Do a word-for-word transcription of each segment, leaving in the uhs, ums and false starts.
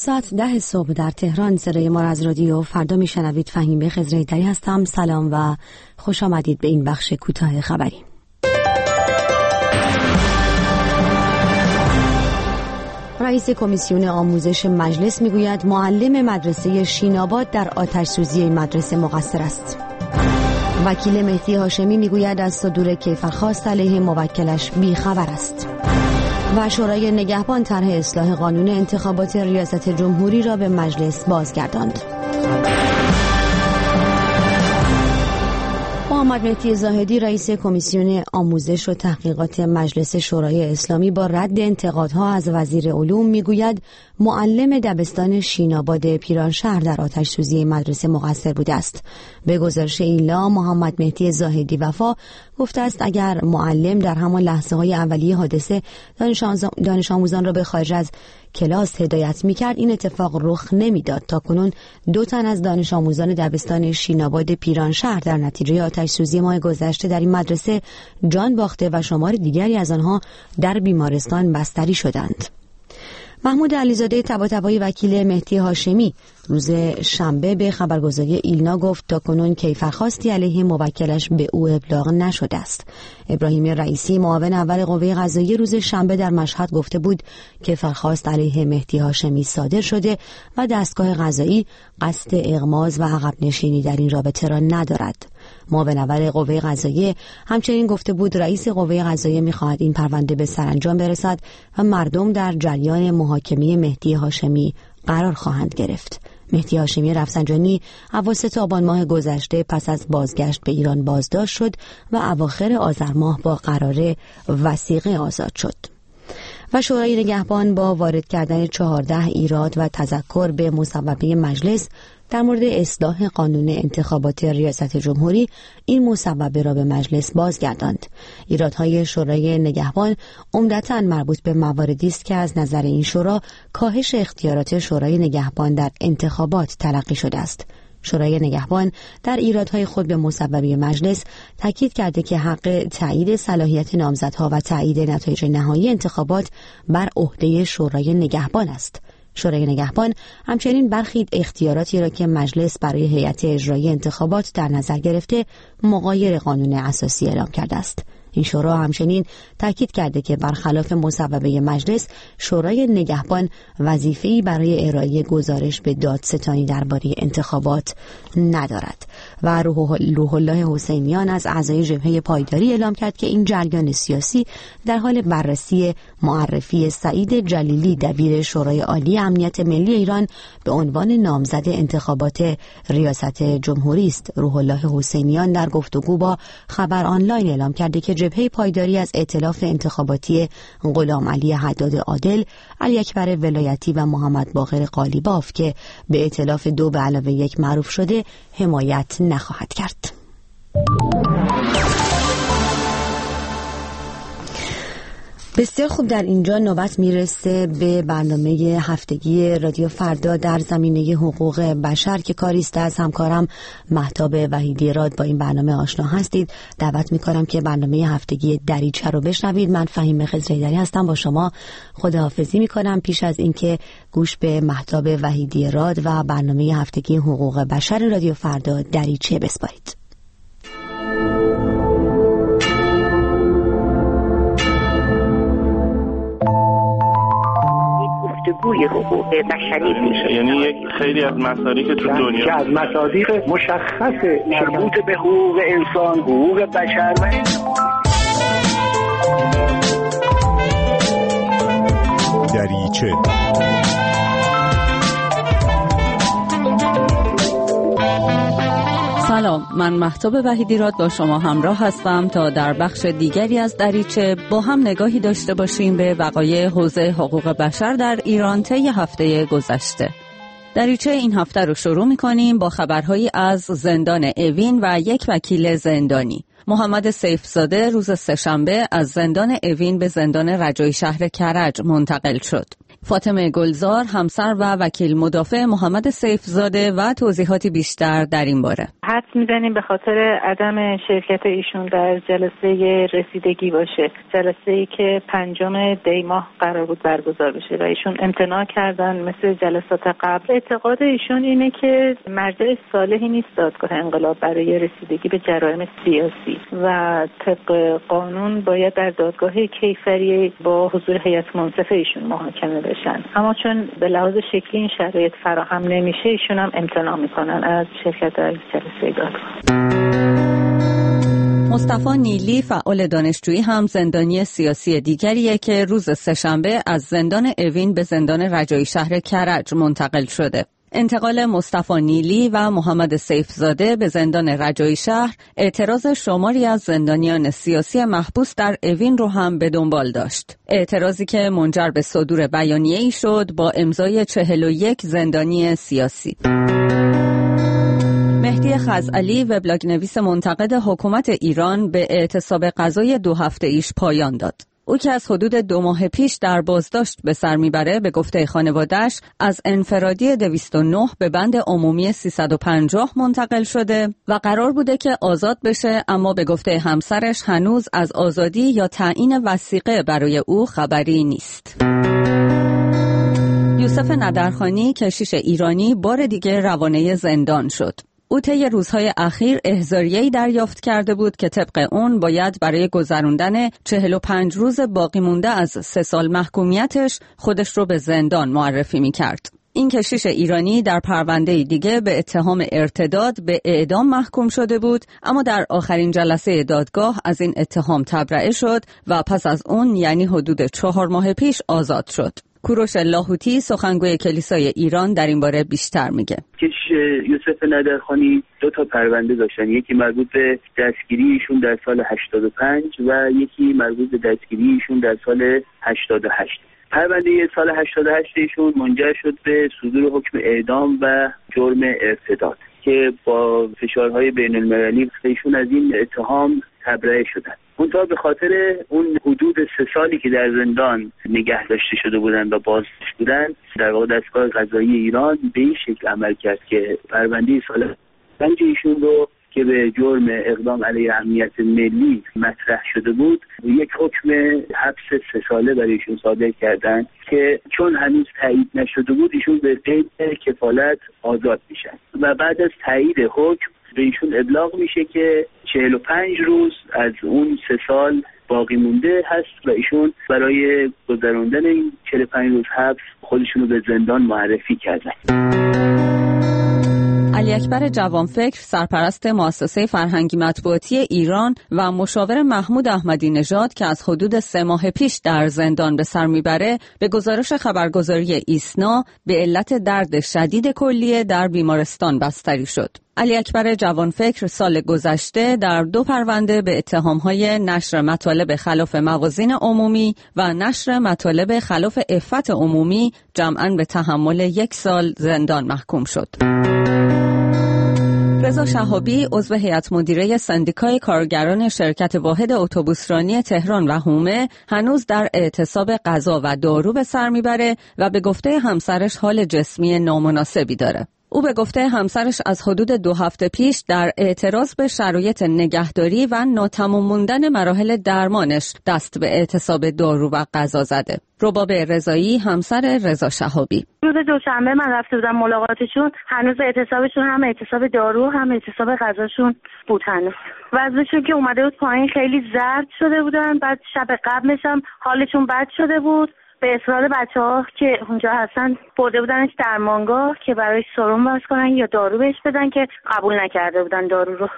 ساعت ده صبح در تهران. صدای ما از رادیو فردا میشنوید. فهیمه خضرایی‌تری هستم. سلام و خوش آمدید به این بخش کوتاه خبری. رئیس کمیسیون آموزش مجلس میگوید معلم مدرسه شیناباد در آتش سوزی مدرسه مقصر است. وکیل مهدی هاشمی میگوید از صدور کیفرخواست علیه موکلش بیخبر است. و شورای نگهبان طرح اصلاح قانون انتخابات ریاست جمهوری را به مجلس بازگرداند. محمد مهدی زاهدی رئیس کمیسیون آموزش و تحقیقات مجلس شورای اسلامی با رد انتقادها از وزیر علوم میگوید معلم دبستان شیناباد پیرانشهر در آتش سوزی مدرسه مقصر بوده است. به گزارش ایلا، محمد مهدی زاهدی وفا گفته است اگر معلم در همان لحظه های اولیه حادثه دانش آموزان را به خارج از کلاس هدایت می‌کرد، این اتفاق رخ نمی‌داد. تا کنون دو تن از دانش آموزان دبستان شیناباد پیرانشهر در نتیجه آتش سوزی ماه گذشته در این مدرسه جان باخته و شمار دیگری از آنها در بیمارستان بستری شدند. محمود علیزاده طباطبایی وکیل مهدی هاشمی روز شنبه به خبرگزاری ایلنا گفت تاکنون کیفرخواستی علیه موکلش به او ابلاغ نشده است. ابراهیم رئیسی معاون اول قوه قضاییه روز شنبه در مشهد گفته بود کیفرخواست علیه مهدی هاشمی صادر شده و دستگاه قضایی قصد اغماض و عقب نشینی در این رابطه را ندارد. معاون اول قوه قضاییه همچنین گفته بود رئیس قوه قضاییه می‌خواهد این پرونده به سرانجام برسد و مردم در جریان محاکمه مهدی هاشمی قرار خواهند گرفت. مهدی هاشمی رفسنجانی اواسط آبان ماه گذشته پس از بازگشت به ایران بازداشت شد و اواخر آذر ماه با قرار وثیقه آزاد شد. و شورای نگهبان با وارد کردن چهارده ایراد و تذکر به مصوبه مجلس در مورد اصلاح قانون انتخابات ریاست جمهوری این مصوبه را به مجلس بازگرداند. ایرادهای شورای نگهبان عمدتاً مربوط به مواردی است که از نظر این شورا کاهش اختیارات شورای نگهبان در انتخابات تلقی شده است. شورای نگهبان در ایرادهای خود به مصوبه مجلس تاکید کرده که حق تایید صلاحیت نامزدها و تایید نتایج نهایی انتخابات بر عهده شورای نگهبان است. شورای نگهبان همچنین برخی اختیاراتی را که مجلس برای هیئت اجرایی انتخابات در نظر گرفته مغایر قانون اساسی اعلام کرده است. این شورا همچنین تاکید کرده که برخلاف مصوبه مجلس شورای نگهبان وظیفه‌ای برای ارائه گزارش به دادستانی درباره انتخابات ندارد. و روح الله حسینیان از اعضای جبهه پایداری اعلام کرد که این جریان سیاسی در حال بررسی معرفی سعید جلیلی دبیر شورای عالی امنیت ملی ایران به عنوان نامزد انتخابات ریاست جمهوری است. روح الله حسینیان در گفتگو با خبر آنلاین اعلام کرده که جبهه پایداری از ائتلاف انتخاباتی غلام علی حداد عادل، علی اکبر ولایتی و محمد باقر قالیباف که به ائتلاف دو به علاوه یک معروف شده حمایت نخواهد کرد. بسیار خوب، در اینجا نوبت میرسه به برنامه هفتگی رادیو فردا در زمینه حقوق بشر که کاریست از همکارم مهتاب وحیدی راد. با این برنامه آشنا هستید. دعوت میکنم که برنامه هفتگی دریچه رو بشنوید. من فهیمه خضرایی‌تری هستم، با شما خداحافظی میکنم پیش از اینکه گوش به مهتاب وحیدی راد و برنامه هفتگی حقوق بشر رادیو فردا دریچه بسپارید. گوی حقوق بشری میشه، یعنی یک خیلی از مصادیق تو دنیا که از مصادیق مشخص مربوط به حقوق انسان، حقوق بشر و دریچه. سلام، من مهتاب وحیدی راد با شما همراه هستم تا در بخش دیگری از دریچه با هم نگاهی داشته باشیم به وقایع حوزه حقوق بشر در ایران طی هفته گذشته. دریچه این هفته رو شروع می‌کنیم با خبرهایی از زندان اوین و یک وکیل زندانی. محمد سیفزاده روز سه‌شنبه از زندان اوین به زندان رجایی شهر کرج منتقل شد. فاطمه گلزار، همسر و وکیل مدافع محمد سیفزاده و توضیحاتی بیشتر در این باره. حدس میزنیم به خاطر عدم شرکت ایشون در جلسه رسیدگی باشه، جلسه‌ای که پنجم دی ماه قرار بود برگزار بشه و ایشون امتناع کردن مثل جلسات قبل. اعتقاد ایشون اینه که مرجع صالحی نیست دادگاه انقلاب برای رسیدگی به جرایم سیاسی و طبق قانون باید در دادگاه کیفری با حضور هیئت منصفه ایشون محاکمه بشن، اما چون به لحاظ شکلی این شرایط فراهم نمیشه ایشون هم امتناع میکنن از شرکت در جلسه دادگاه. مصطفی نیلی، فعال دانشجویی، هم زندانی سیاسی دیگریه که روز سه‌شنبه از زندان اوین به زندان رجایی شهر کرج منتقل شده. انتقال مصطفی نیلی و محمد سیفزاده به زندان رجایی شهر اعتراض شماری از زندانیان سیاسی محبوس در اوین رو هم به دنبال داشت. اعتراضی که منجر به صدور بیانیه‌ای شد با امضای چهل و یک زندانی سیاسی. مهدی خزعلی، وبلاگ نویس منتقد حکومت ایران، به اعتصاب قضای دو هفته ایش پایان داد. او که از حدود دو ماه پیش در بازداشت به سر میبره، به گفته خانواده‌اش از انفرادی دویست و نه به بند عمومی سیصد و پنجاه منتقل شده و قرار بوده که آزاد بشه، اما به گفته همسرش هنوز از آزادی یا تعیین وثیقه برای او خبری نیست. یوسف ندرخانی، کشیش ایرانی، بار دیگه روانه زندان شد. او طی روزهای اخیر احضاریه‌ای دریافت کرده بود که طبق اون باید برای گذراندن چهل و پنج روز باقی مونده از سه سال محکومیتش خودش رو به زندان معرفی می‌کرد. این کشیش ایرانی در پرونده دیگه به اتهام ارتداد به اعدام محکوم شده بود، اما در آخرین جلسه دادگاه از این اتهام تبرئه شد و پس از اون، یعنی حدود چهار ماه پیش، آزاد شد. کوروش لاهوتی، سخنگوی کلیسای ایران، در این باره بیشتر میگه. کش یوسف ندرخانی دو تا پرونده داشتن، یکی مربوط به دستگیری ایشون در سال هشتاد و پنج و یکی مربوط به دستگیری ایشون در سال هشتاد و هشت. پرونده سال هشتاد و هشت ایشون منجر شد به صدور حکم اعدام و جرم ارتداد که با فشارهای بین المللی ایشون از این اتهام تبرئه شدن. منتها به خاطر اون حدود سه سالی که در زندان نگه داشته شده بودن و بازداشت بودن، در واقع دستگاه قضایی ایران به این شکل عمل کرد که پرونده سال پنج ایشون رو که به جرم اقدام علیه امنیت ملی مطرح شده بود، یک حکم حبس سه ساله برای ایشون صادر کردن که چون هنوز تایید نشده بود ایشون به قید کفالت آزاد میشن و بعد از تایید حکم به ایشون ابلاغ میشه که چهل و پنج روز از اون سه سال باقی مونده هست و ایشون برای گذراندن این چهل و پنج روز حبس خودشونو به زندان معرفی کردن. علی اکبر جوانفکر، سرپرست مؤسسه فرهنگی مطبوعاتی ایران و مشاور محمود احمدی نژاد که از حدود سه ماه پیش در زندان به سر میبره، به گزارش خبرگزاری ایسنا به علت درد شدید کلیه در بیمارستان بستری شد. علی اکبر جوانفکر سال گذشته در دو پرونده به اتهام‌های نشر مطالب خلاف موازین عمومی و نشر مطالب خلاف عفت عمومی جمعاً به تحمل یک سال زندان محکوم شد. رضا شهابی، عضو هیئت مدیره سندیکای کارگران شرکت واحد اتوبوسرانی تهران و حومه، هنوز در اعتصاب غذا و دارو به سر میبره و به گفته همسرش حال جسمی نامناسبی داره. او به گفته همسرش از حدود دو هفته پیش در اعتراض به شرایط نگهداری و ناتمام موندن مراحل درمانش دست به اعتصاب دارو و غذا زده. رباب رضایی، همسر رضا شهابی: روز دوشنبه من رفته بودم ملاقاتشون، هنوز اعتصابشون هم اعتصاب دارو هم اعتصاب غذاشون بود. هنوز وضعشون که اومده بود پایین، خیلی زرد شده بودن. بعد شب قبلش هم حالشون بد شده بود. به اصرار بچه‌ها که اونجا هستن برده بودنش درمانگاه که برای سرم باز کنن یا دارو بهش بدن که قبول نکرده بودن دارو رو.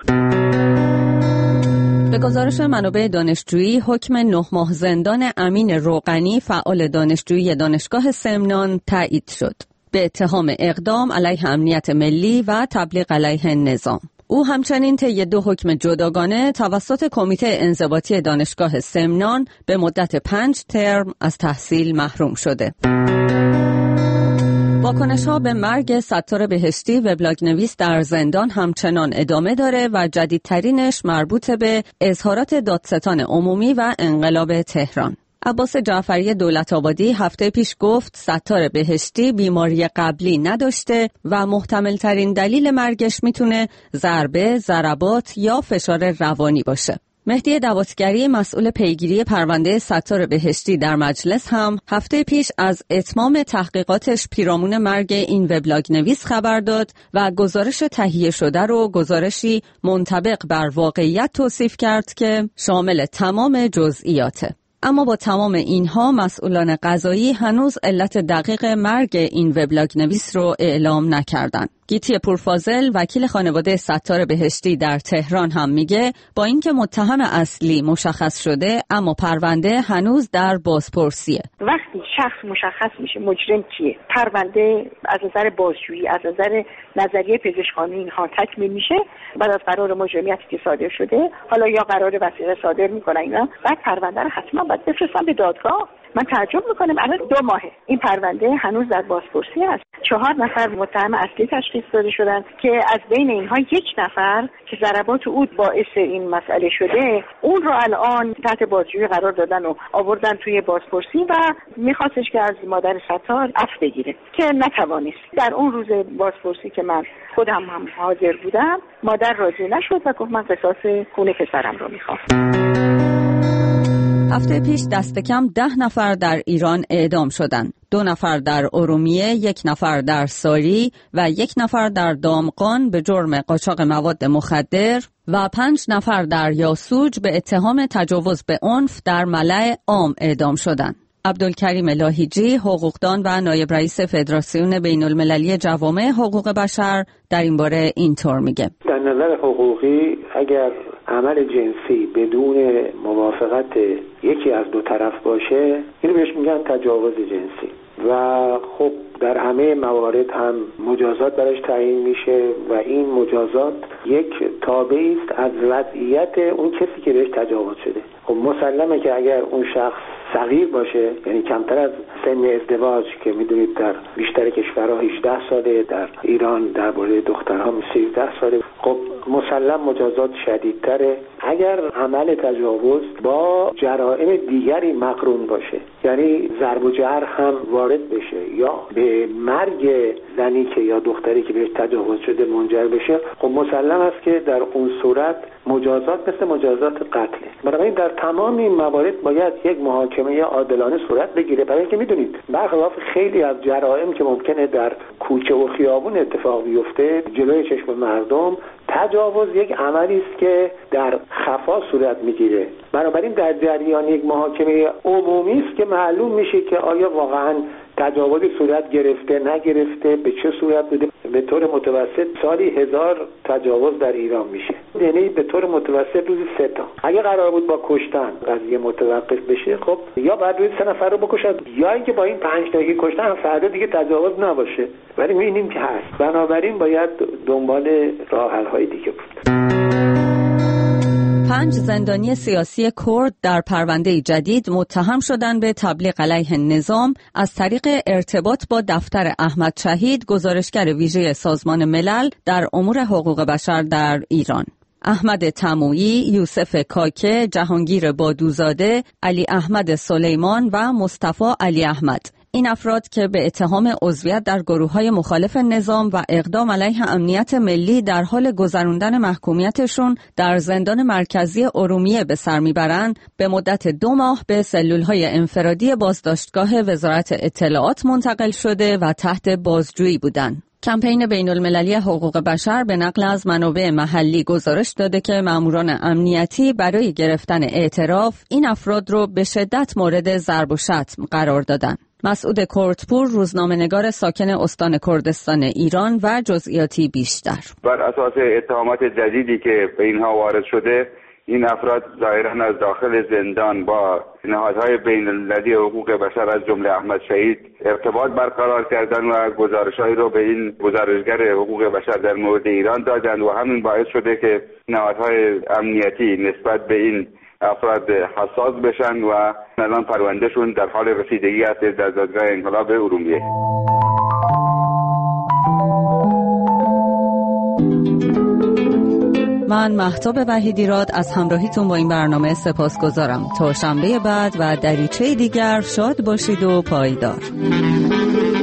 به گزارش منابع دانشجویی، حکم نه ماه زندان امین روغنی، فعال دانشجویی دانشگاه سمنان، تایید شد به اتهام اقدام علیه امنیت ملی و تبلیغ علیه نظام. او همچنین طی دو حکم جداگانه توسط کمیته انضباطی دانشگاه سمنان به مدت پنج ترم از تحصیل محروم شده. واکنش‌ها به مرگ ستار بهشتی، وبلاگ نویس در زندان، همچنان ادامه داره و جدیدترینش مربوط به اظهارات دادستان عمومی و انقلاب تهران. عباس جعفری دولت‌آبادی هفته پیش گفت ستار بهشتی بیماری قبلی نداشته و محتمل ترین دلیل مرگش میتونه ضربه، ضربات یا فشار روانی باشه. مهدی دواتگری مسئول پیگیری پرونده ستار بهشتی در مجلس هم هفته پیش از اتمام تحقیقاتش پیرامون مرگ این وبلاگ نویس خبر داد و گزارش تهیه شده رو گزارشی منطبق بر واقعیت توصیف کرد که شامل تمام جزئیاته. اما با تمام اینها مسئولان قضایی هنوز علت دقیق مرگ این وبلاگ نویس رو اعلام نکردن. گیتی پورفاضل وکیل خانواده ستار بهشتی در تهران هم میگه با اینکه متهم اصلی مشخص شده اما پرونده هنوز در بازپرسیه. وقتی شخص مشخص میشه مجرم کیه، پرونده از نظر بازجویی از نظر نظریه پزشکانی اینها تکمیل میشه، بعد از قرار مجرمیتی که صادر شده حالا یا قرار وثیقه صادر میکنن اینا، بعد پرونده رو حتما باید بفرستن به دادگاه. من تعجب میکنم الان دو ماهه این پرونده هنوز در بازپرسی است. چهار نفر متهم اصلی تشخیص داده شدن که از بین اینها یک نفر که ضربات او باعث این مسئله شده اون رو الان تحت بازجویی قرار دادن و آوردن توی بازپرسی و میخواستش که از مادر ستار عفو بگیره که نتوانست. در اون روز بازپرسی که من خودم هم حاضر بودم مادر راضی نشد و گفت من قصاص خون پسرم رو میخوام. هفته پیش دست کم ده نفر در ایران اعدام شدند. دو نفر در ارومیه، یک نفر در ساری و یک نفر در دامغان به جرم قاچاق مواد مخدر و پنج نفر در یاسوج به اتهام تجاوز به عنف در ملأ عام اعدام شدند. عبدالکریم لاهیجی، حقوقدان و نایب رئیس فدراسیون بین المللی جوامع حقوق بشر در این باره اینطور میگه. در نظر حقوقی اگر عمل جنسی بدون موافقت یکی از دو طرف باشه اینو بهش میگن تجاوز جنسی و خب در همه موارد هم مجازات براش تعیین میشه و این مجازات یک تابعی است از وضعیت اون کسی که بهش تجاوز شده. خب مسلمه که اگر اون شخص صغیر باشه یعنی کمتر از سن ازدواج که میدونید در بیشتر کشورها هجده ساله، در ایران درباره دخترها سیزده ساله، خب مسلم مجازات شدیدتره. اگر عمل تجاوز با جرائم دیگری مقرون باشه یعنی ضرب و جرح هم وارد بشه یا به مرگ زنی که یا دختری که بهش تجاوز شده منجر بشه، خب مسلم است که در اون صورت مجازات مثل مجازات قتله. بنابراین در تمام این موارد باید یک محاکمه عادلانه صورت بگیره، برای اینکه میدونید برخلاف خیلی از جرائم که ممکنه در کوچه و خیابون اتفاق بیفته جلوی چشم مردم، تجاوز یک عملی است که در خفا صورت میگیره. بنابراین در جریان یک محاکمه عمومی است که معلوم میشه که آیا واقعا تجاوزی صورت گرفته نگرفته، به چه صورت بوده. به طور متوسط سالی هزار تجاوز در ایران میشه، یعنی به طور متوسط روزی سه تا. اگه قرار بود با کشتن قضیه متوقف بشه، خب یا بعد روزی سه نفر رو بکشن یا اینکه با این پنج تا که کشتن فردا دیگه تجاوز نباشه، ولی میبینیم که هست. بنابراین باید دنبال راه حل های دیگه بود. پنج زندانی سیاسی کرد در پرونده جدید متهم شدند به تبلیغ علیه نظام از طریق ارتباط با دفتر احمد شهید، گزارشگر ویژه سازمان ملل در امور حقوق بشر در ایران. احمد تمویی، یوسف کاکه، جهانگیر بادوزاده، علی احمد سلیمان و مصطفی علی احمد. این افراد که به اتهام عضویت در گروه‌های مخالف نظام و اقدام علیه امنیت ملی در حال گذراندن محکومیتشون در زندان مرکزی ارومیه به سر میبرند، به مدت دو ماه به سلول‌های انفرادی بازداشتگاه وزارت اطلاعات منتقل شده و تحت بازجویی بودند. کمپین بین المللی حقوق بشر به نقل از منابع محلی گزارش داده که ماموران امنیتی برای گرفتن اعتراف این افراد رو به شدت مورد ضرب و شتم قرار دادند. مسعود کردپور، روزنامه‌نگار ساکن استان کردستان ایران و جزئیاتی بیشتر. بر اساس اتهامات جدیدی که به اینها وارد شده، این افراد ظاهراً از داخل زندان با نهادهای بین المللی حقوق بشر از جمله احمد شهید ارتباط برقرار کردن و گزارش‌هایی رو به این گزارشگر حقوق بشر در مورد ایران دادند و همین باعث شده که نهادهای امنیتی نسبت به این افراد حساس بشن و الان پروندهشون در حال رسیدگی است در دادگاه انقلاب ارومیه. من مهتاب وحیدیراد از همراهیتون با این برنامه سپاسگزارم. تا شنبه بعد و دریچه دیگر شاد باشید و پایدار.